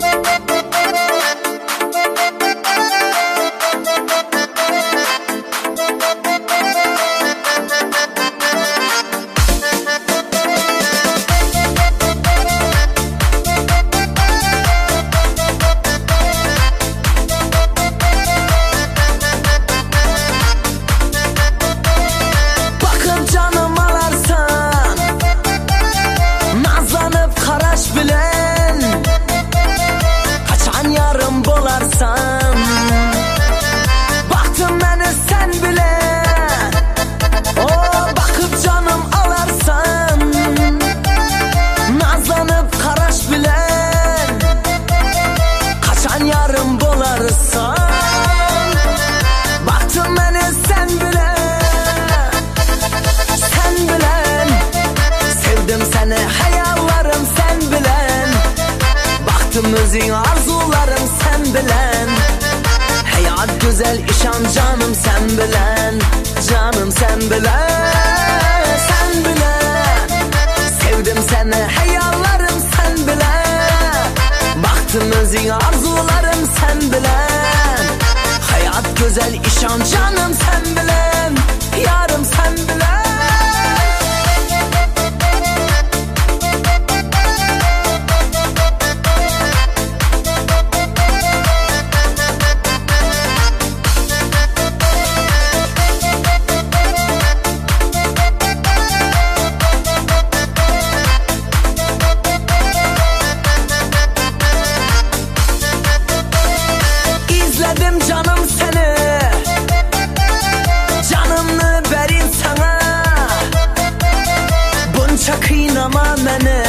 Baktım beni sen bile, o bakıp canım alarsan, nazlanıp karaş bilen, kaçan yarım bolarsan. Baktım beni sen bile, sen bilen, sevdim seni hayallarım sen bilen. Baktım özün arzularım sen bilen. Hayat güzel işan canım sen bilen, canım sen bilen, sen bilen. Sevdim seni hayallarım sen bilen. Baktım özün arzularım sen bilen. Hayat güzel işan canım sen bilen, yarım sen bilen. Canım seni, canımı verin sana. Bunca kıynama beni,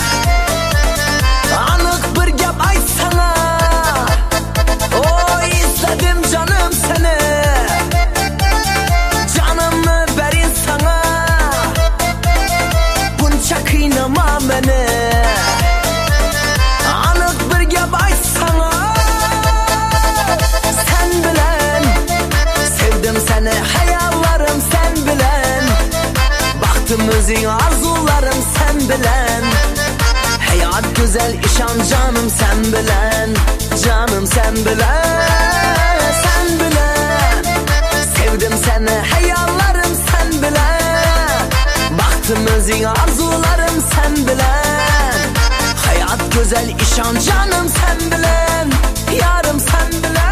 anık bir gep aytsana. O izledim canım seni, canımı verin sana. Bunca kıynama beni, anık bir gep aytsana. Seni hayallarım sen bilen. Baktım özün arzularım sen bilen. Hayat güzel işan canım sen bilen, canım sen bilen, sen bilen. Sevdim seni hayallarım sen bilen. Baktım özün arzularım sen bilen. Hayat güzel işan canım sen bilen, yarım sen bilen.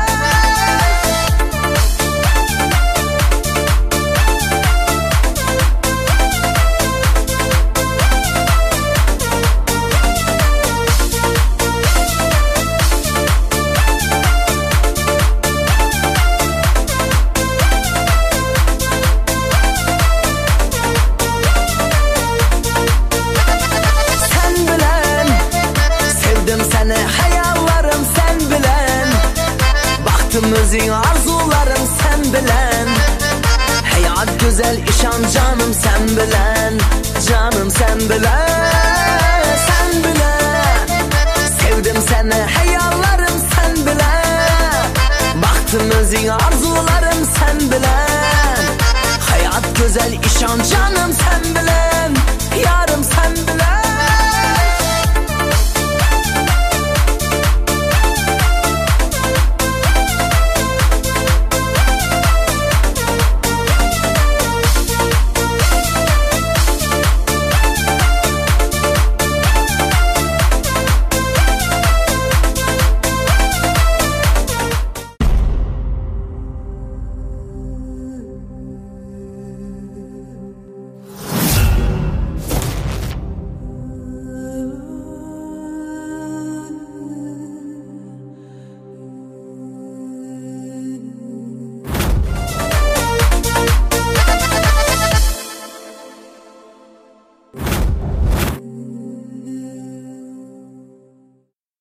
Hayallarım sen bilen. Baktım özün arzularım sen bilen. Hayat güzel işan canım sen bilen, canım sen bilen, sen bilen. Sevdim seni hayallarım sen bilen. Baktım özün arzularım sen bilen. Hayat güzel işan canım sen